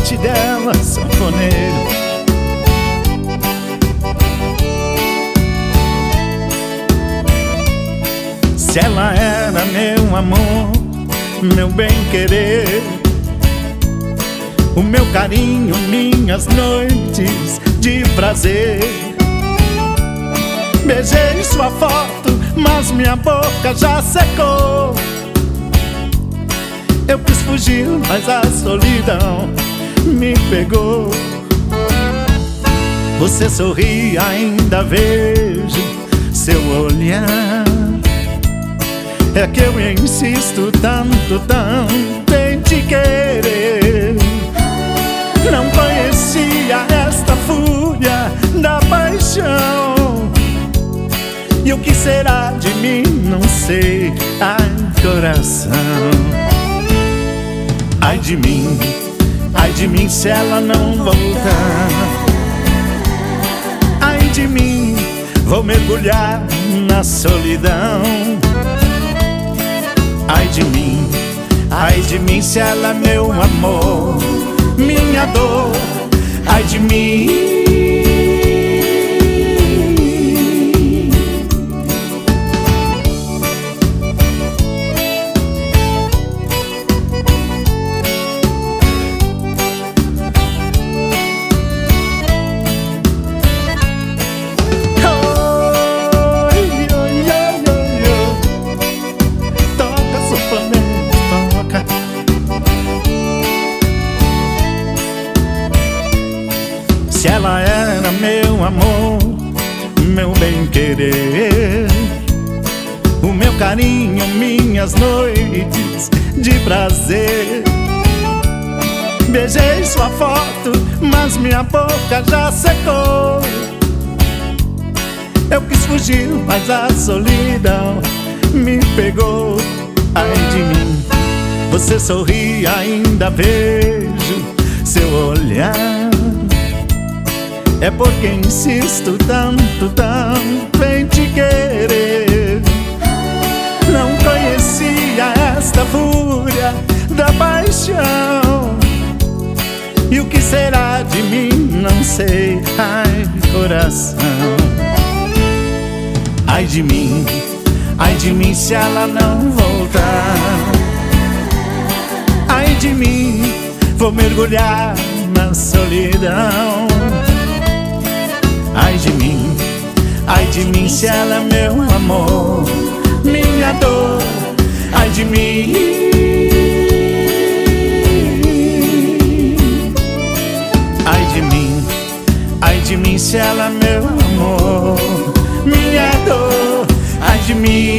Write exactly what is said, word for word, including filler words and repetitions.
amante dela, sanfoneiro. Se ela era meu amor, meu bem-querer, o meu carinho, minhas noites de prazer. Beijei sua foto, mas minha boca já secou. Eu quis fugir, mas a solidão me pegou. Você sorri, ainda vejo seu olhar. É que eu insisto tanto, tanto em te querer. Não conhecia esta fúria da paixão. E o que será de mim, não sei, ai coração. Ai de mim, ai de mim se ela não voltar. Ai de mim, vou mergulhar na solidão. Ai de mim, ai de mim se ela é meu amor, minha dor. Ai de mim. Se ela era meu amor, meu bem-querer, o meu carinho, minhas noites de prazer. Beijei sua foto, mas minha boca já secou. Eu quis fugir, mas a solidão me pegou. Ai de mim, você sorri, ainda vejo seu olhar. É porque insisto tanto, tanto em te querer. Não conhecia esta fúria da paixão. E o que será de mim, não sei, ai coração. Ai de mim, ai de mim se ela não voltar. Ai de mim, vou mergulhar na solidão. Ai de mim, ai de mim se ela é meu amor, minha dor. Ai de mim. Ai de mim, ai de mim se ela é meu amor, minha dor. Ai de mim.